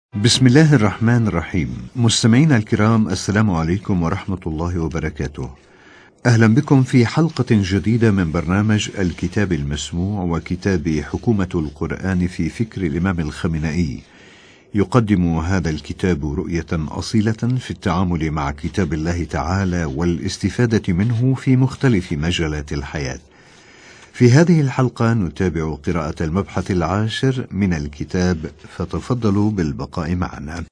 بسم الله الرحمن الرحيم. مستمعينا الكرام، السلام عليكم ورحمة الله وبركاته. أهلا بكم في حلقة جديدة من برنامج الكتاب المسموع وكتاب حكومة القرآن في فكر الإمام الخامنئي. يقدم هذا الكتاب رؤية أصيلة في التعامل مع كتاب الله تعالى والاستفادة منه في مختلف مجالات الحياة. في هذه الحلقة نتابع قراءة المبحث العاشر من الكتاب، فتفضلوا بالبقاء معنا.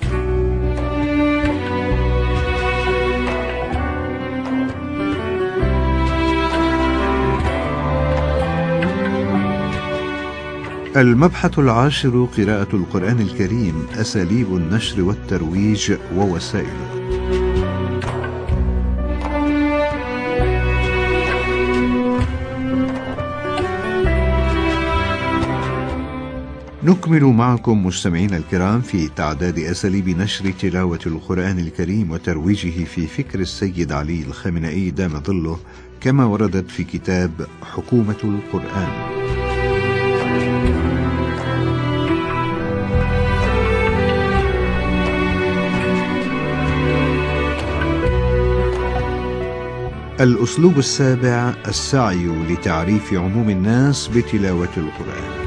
المبحث العاشر: قراءة القرآن الكريم، أساليب النشر والترويج ووسائله. نكمل معكم مستمعينا الكرام في تعداد أساليب نشر تلاوة القرآن الكريم وترويجه في فكر السيد علي الخامنئي دام ظله، كما وردت في كتاب حكومة القرآن. الأسلوب السابع: السعي لتعريف عموم الناس بتلاوة القرآن.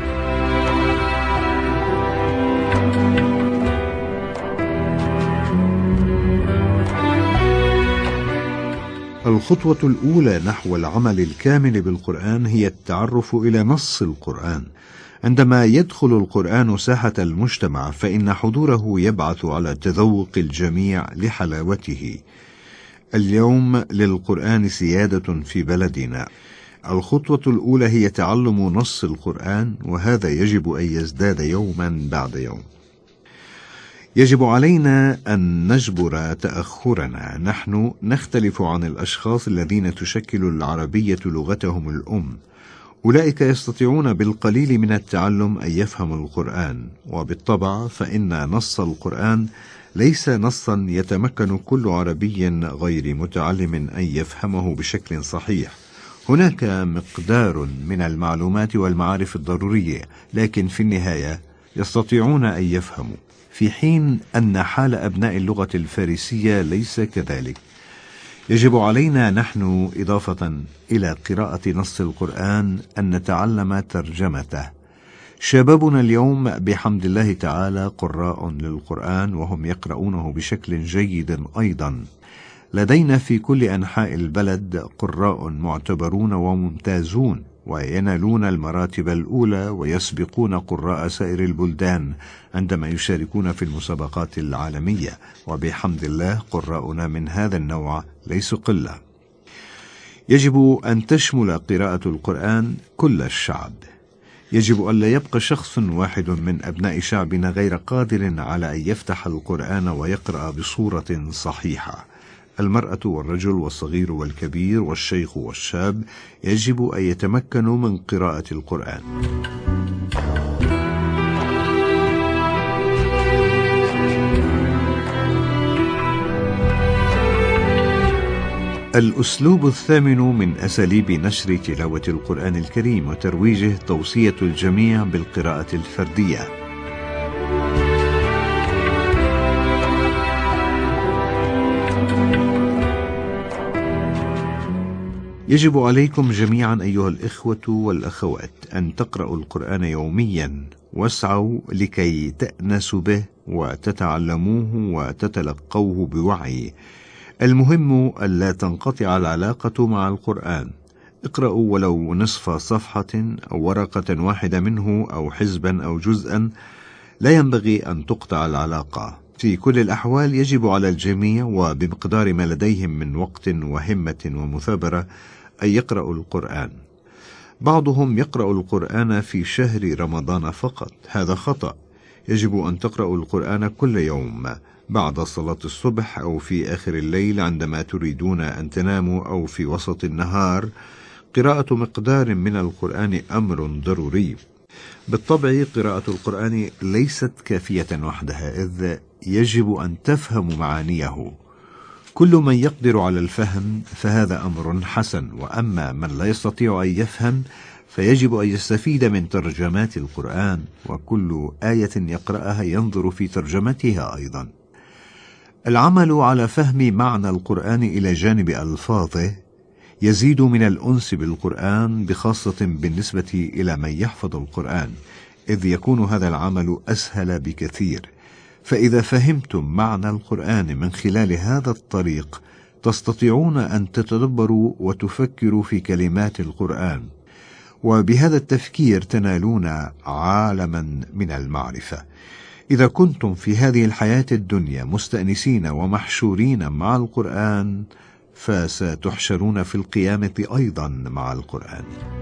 الخطوة الأولى نحو العمل الكامل بالقرآن هي التعرف إلى نص القرآن. عندما يدخل القرآن ساحة المجتمع فإن حضوره يبعث على تذوق الجميع لحلاوته. اليوم للقرآن سيادة في بلدنا. الخطوة الأولى هي تعلم نص القرآن، وهذا يجب أن يزداد يوما بعد يوم. يجب علينا أن نجبر تأخرنا. نحن نختلف عن الأشخاص الذين تشكل العربية لغتهم الأم. أولئك يستطيعون بالقليل من التعلم أن يفهموا القرآن، وبالطبع فإن نص القرآن ليس نصا يتمكن كل عربي غير متعلم أن يفهمه بشكل صحيح. هناك مقدار من المعلومات والمعارف الضرورية، لكن في النهاية يستطيعون أن يفهموا، في حين أن حال أبناء اللغة الفارسية ليس كذلك. يجب علينا نحن إضافة إلى قراءة نص القرآن أن نتعلم ترجمته. شبابنا اليوم بحمد الله تعالى قراء للقرآن، وهم يقرؤونه بشكل جيد أيضا. لدينا في كل أنحاء البلد قراء معتبرون وممتازون، وينالون المراتب الأولى ويسبقون قراء سائر البلدان عندما يشاركون في المسابقات العالمية، وبحمد الله قراءنا من هذا النوع ليسوا قلة. يجب أن تشمل قراءة القرآن كل الشعب. يجب أن لا يبقى شخص واحد من أبناء شعبنا غير قادر على أن يفتح القرآن ويقرأ بصورة صحيحة. المرأة والرجل والصغير والكبير والشيخ والشاب يجب أن يتمكنوا من قراءة القرآن. الأسلوب الثامن من أساليب نشر تلاوة القرآن الكريم وترويجه توصية الجميع بالقراءة الفردية. يجب عليكم جميعا أيها الإخوة والأخوات أن تقرأوا القرآن يوميا، واسعوا لكي تأنسوا به وتتعلموه وتتلقوه بوعي. المهم ألا تنقطع العلاقة مع القرآن. اقرأوا ولو نصف صفحة أو ورقة واحدة منه أو حزبا أو جزءا. لا ينبغي أن تقطع العلاقة. في كل الأحوال يجب على الجميع وبمقدار ما لديهم من وقت وهمة ومثابرة أن يقرأوا القرآن. بعضهم يقرأ القرآن في شهر رمضان فقط. هذا خطأ. يجب أن تقرأوا القرآن كل يوم بعد صلاة الصبح أو في آخر الليل عندما تريدون أن تناموا، أو في وسط النهار. قراءة مقدار من القرآن أمر ضروري. بالطبع قراءة القرآن ليست كافية وحدها، إذ يجب أن تفهموا معانيه. كل من يقدر على الفهم فهذا أمر حسن، وأما من لا يستطيع أن يفهم فيجب أن يستفيد من ترجمات القرآن، وكل آية يقرأها ينظر في ترجمتها أيضا. العمل على فهم معنى القرآن إلى جانب ألفاظه يزيد من الأنس بالقرآن، بخاصة بالنسبة إلى من يحفظ القرآن، إذ يكون هذا العمل أسهل بكثير. فإذا فهمتم معنى القرآن من خلال هذا الطريق تستطيعون أن تتدبروا وتفكروا في كلمات القرآن، وبهذا التفكير تنالون عالما من المعرفة. إذا كنتم في هذه الحياة الدنيا مستأنسين ومحشورين مع القرآن، فستحشرون في القيامة أيضا مع القرآن.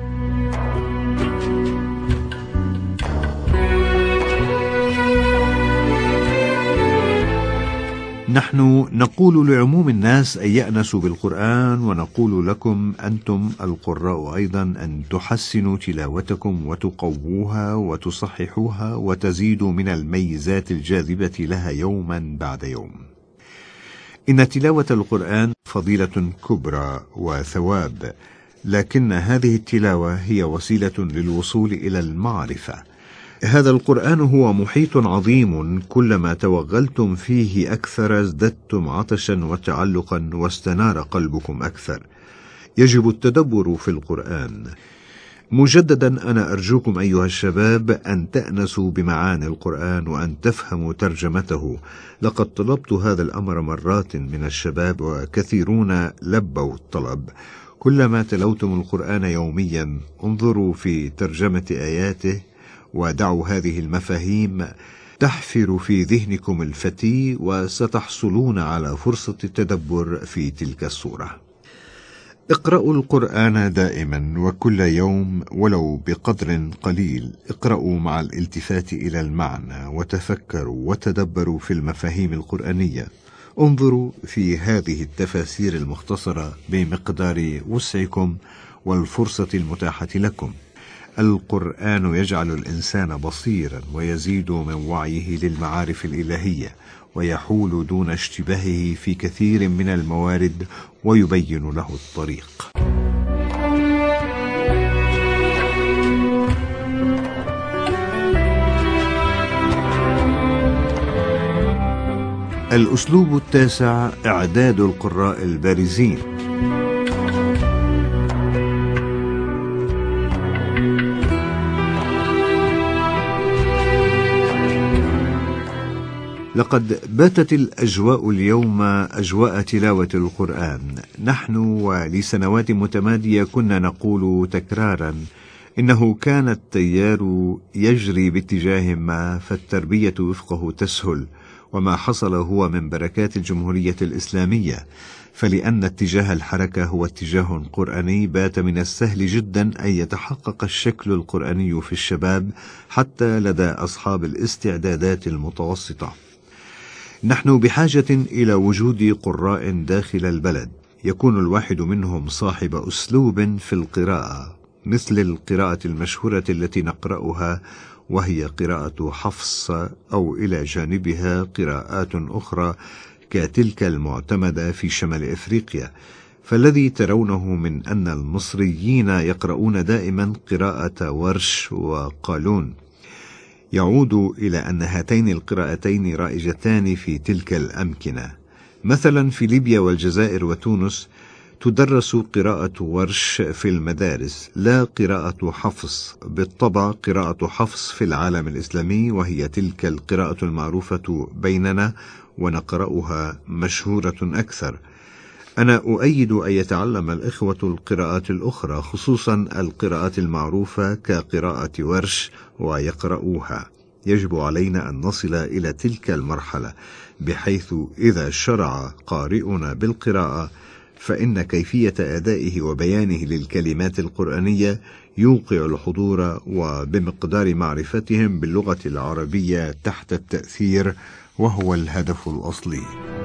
نحن نقول لعموم الناس أن يأنسوا بالقرآن، ونقول لكم أنتم القراء أيضا أن تحسنوا تلاوتكم وتقووها وتصححوها وتزيدوا من الميزات الجاذبة لها يوما بعد يوم. إن تلاوة القرآن فضيلة كبرى وثواب، لكن هذه التلاوة هي وسيلة للوصول إلى المعرفة. هذا القرآن هو محيط عظيم، كلما توغلتم فيه أكثر ازددتم عطشا وتعلقا واستنار قلبكم أكثر. يجب التدبر في القرآن. مجددا أنا أرجوكم أيها الشباب أن تأنسوا بمعاني القرآن وأن تفهموا ترجمته. لقد طلبت هذا الأمر مرات من الشباب وكثيرون لبوا الطلب. كلما تلوتم القرآن يوميا انظروا في ترجمة آياته، ودعوا هذه المفاهيم تحفر في ذهنكم الفتي، وستحصلون على فرصة التدبر في تلك الصورة. اقرأوا القرآن دائما وكل يوم ولو بقدر قليل. اقرأوا مع الالتفات إلى المعنى، وتفكروا وتدبروا في المفاهيم القرآنية. انظروا في هذه التفاسير المختصرة بمقدار وسعكم والفرصة المتاحة لكم. القرآن يجعل الإنسان بصيرا ويزيد من وعيه للمعارف الإلهية، ويحول دون اشتباهه في كثير من الموارد، ويبين له الطريق. الأسلوب التاسع: إعداد القراء البارزين. لقد باتت الأجواء اليوم أجواء تلاوة القرآن. نحن ولسنوات متمادية كنا نقول تكرارا إنه كان التيار يجري باتجاه ما، فالتربية وفقه تسهل، وما حصل هو من بركات الجمهورية الإسلامية. فلأن اتجاه الحركة هو اتجاه قرآني، بات من السهل جدا أن يتحقق الشكل القرآني في الشباب حتى لدى أصحاب الاستعدادات المتوسطة. نحن بحاجة إلى وجود قراء داخل البلد، يكون الواحد منهم صاحب أسلوب في القراءة، مثل القراءة المشهورة التي نقرأها، وهي قراءة حفص، أو إلى جانبها قراءات أخرى كتلك المعتمدة في شمال إفريقيا. فالذي ترونه من أن المصريين يقرؤون دائما قراءة ورش وقالون يعود إلى أن هاتين القراءتين رائجتان في تلك الأمكنة. مثلا في ليبيا والجزائر وتونس تدرس قراءة ورش في المدارس، لا قراءة حفص. بالطبع قراءة حفص في العالم الإسلامي، وهي تلك القراءة المعروفة بيننا ونقرأها مشهورة أكثر. أنا أؤيد أن يتعلم الإخوة القراءات الأخرى، خصوصا القراءات المعروفة كقراءة ورش، ويقرؤوها. يجب علينا أن نصل إلى تلك المرحلة، بحيث إذا شرع قارئنا بالقراءة فإن كيفية أدائه وبيانه للكلمات القرآنية يوقع الحضور، وبمقدار معرفتهم باللغة العربية تحت التأثير، وهو الهدف الأصلي.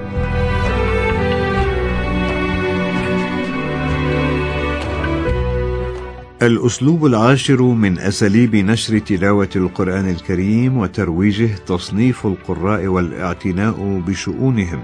الأسلوب العاشر من أساليب نشر تلاوة القرآن الكريم وترويجه تصنيف القراء والاعتناء بشؤونهم.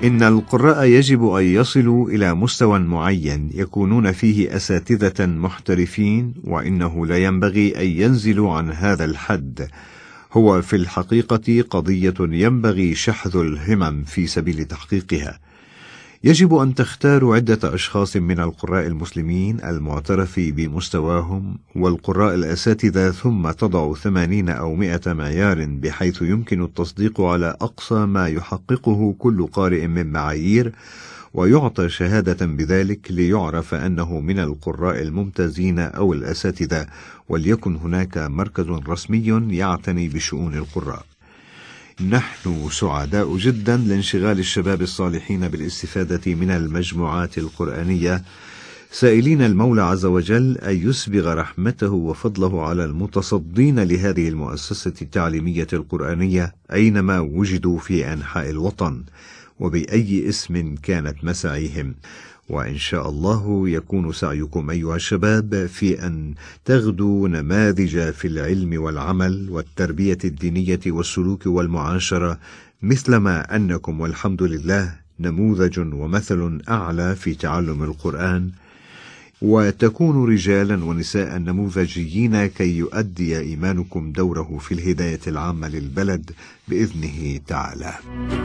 إن القراء يجب أن يصلوا إلى مستوى معين يكونون فيه أساتذة محترفين، وإنه لا ينبغي أن ينزلوا عن هذا الحد. هو في الحقيقة قضية ينبغي شحذ الهمم في سبيل تحقيقها. يجب أن تختاروا عدة أشخاص من القراء المسلمين المعترف بمستواهم والقراء الأساتذة، ثم تضع 80 أو 100 معيار بحيث يمكن التصديق على أقصى ما يحققه كل قارئ من معايير، ويعطى شهادة بذلك ليعرف أنه من القراء الممتازين أو الأساتذة، وليكن هناك مركز رسمي يعتني بشؤون القراء. نحن سعداء جدا لانشغال الشباب الصالحين بالاستفادة من المجموعات القرآنية، سائلين المولى عز وجل أن يسبغ رحمته وفضله على المتصدين لهذه المؤسسة التعليمية القرآنية أينما وجدوا في أنحاء الوطن وبأي اسم كانت مساعيهم. وإن شاء الله يكون سعيكم أيها الشباب في أن تغدوا نماذج في العلم والعمل والتربية الدينية والسلوك والمعاشرة، مثلما أنكم والحمد لله نموذج ومثل أعلى في تعلم القرآن، وتكونوا رجالا ونساء نموذجيين كي يؤدي إيمانكم دوره في الهداية العامة للبلد بإذنه تعالى.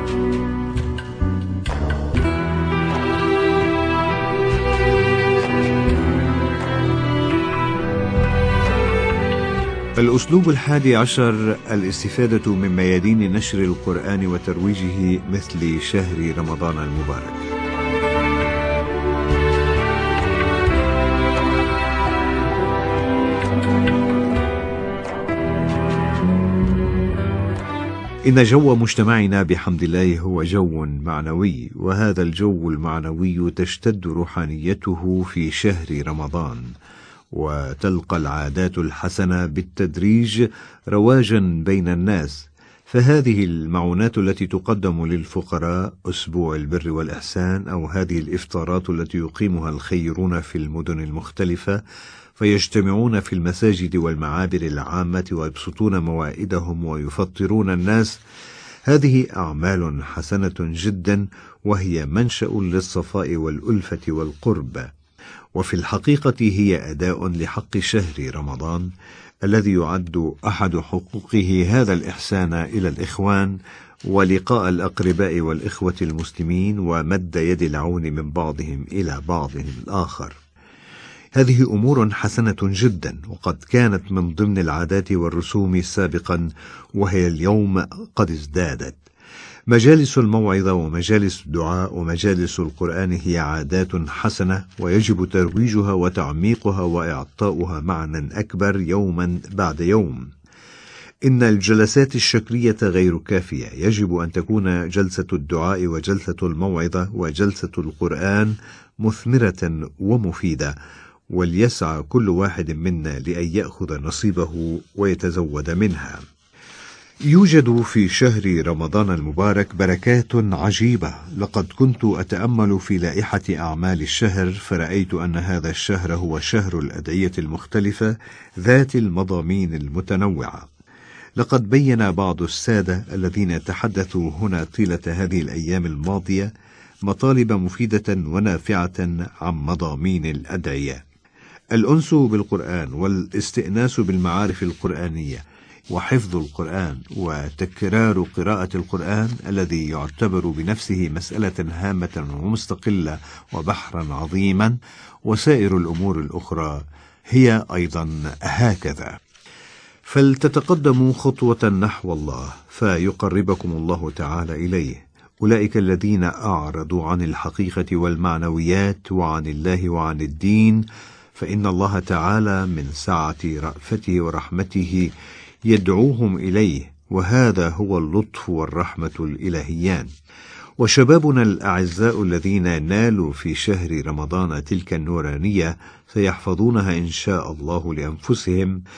الأسلوب 11: الاستفادة من ميادين نشر القرآن وترويجه مثل شهر رمضان المبارك. إن جو مجتمعنا بحمد الله هو جو معنوي، وهذا الجو المعنوي تشتد روحانيته في شهر رمضان، وتلقى العادات الحسنة بالتدريج رواجا بين الناس. فهذه المعونات التي تقدم للفقراء، أسبوع البر والإحسان، أو هذه الإفطارات التي يقيمها الخيرون في المدن المختلفة فيجتمعون في المساجد والمعابر العامة ويبسطون موائدهم ويفطرون الناس، هذه أعمال حسنة جدا، وهي منشأ للصفاء والألفة والقرب، وفي الحقيقة هي أداء لحق شهر رمضان الذي يعد أحد حقوقه هذا الإحسان إلى الإخوان ولقاء الأقرباء والإخوة المسلمين ومد يد العون من بعضهم إلى بعضهم الآخر. هذه أمور حسنة جدا، وقد كانت من ضمن العادات والرسوم سابقا، وهي اليوم قد ازدادت. مجالس الموعظة ومجالس الدعاء ومجالس القرآن هي عادات حسنة، ويجب ترويجها وتعميقها وإعطاؤها معنى أكبر يوما بعد يوم. إن الجلسات الشكلية غير كافية، يجب أن تكون جلسة الدعاء وجلسة الموعظة وجلسة القرآن مثمرة ومفيدة، وليسعى كل واحد منا لأن يأخذ نصيبه ويتزود منها. يوجد في شهر رمضان المبارك بركات عجيبة. لقد كنت أتأمل في لائحة أعمال الشهر، فرأيت أن هذا الشهر هو شهر الأدعية المختلفة ذات المضامين المتنوعة. لقد بين بعض السادة الذين تحدثوا هنا طيلة هذه الأيام الماضية مطالب مفيدة ونافعة عن مضامين الأدعية: الأنس بالقرآن، والاستئناس بالمعارف القرآنية، وحفظ القرآن، وتكرار قراءة القرآن الذي يعتبر بنفسه مسألة هامة ومستقلة وبحرا عظيما، وسائر الأمور الأخرى هي أيضا هكذا. فلتتقدموا خطوة نحو الله فيقربكم الله تعالى إليه. أولئك الذين أعرضوا عن الحقيقة والمعنويات وعن الله وعن الدين، فإن الله تعالى من سعة رأفته ورحمته يدعوهم إليه، وهذا هو اللطف والرحمة الإلهيان. وشبابنا الأعزاء الذين نالوا في شهر رمضان تلك النورانية سيحفظونها إن شاء الله لأنفسهم،